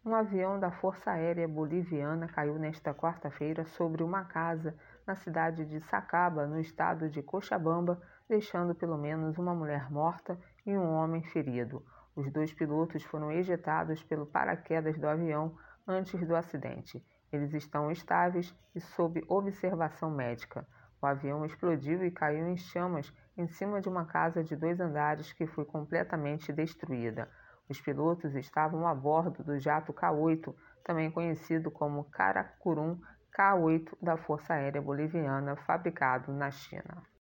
Um avião da Força Aérea Boliviana caiu nesta quarta-feira sobre uma casa na cidade de Sacaba, no estado de Cochabamba, deixando pelo menos uma mulher morta e um homem ferido. Os 2 pilotos foram ejetados pelo paraquedas do avião antes do acidente. Eles estão estáveis e sob observação médica. O avião explodiu e caiu em chamas em cima de uma casa de 2 andares que foi completamente destruída. Os pilotos estavam a bordo do jato K-8, também conhecido como Karakorum K-8 da Força Aérea Boliviana, fabricado na China.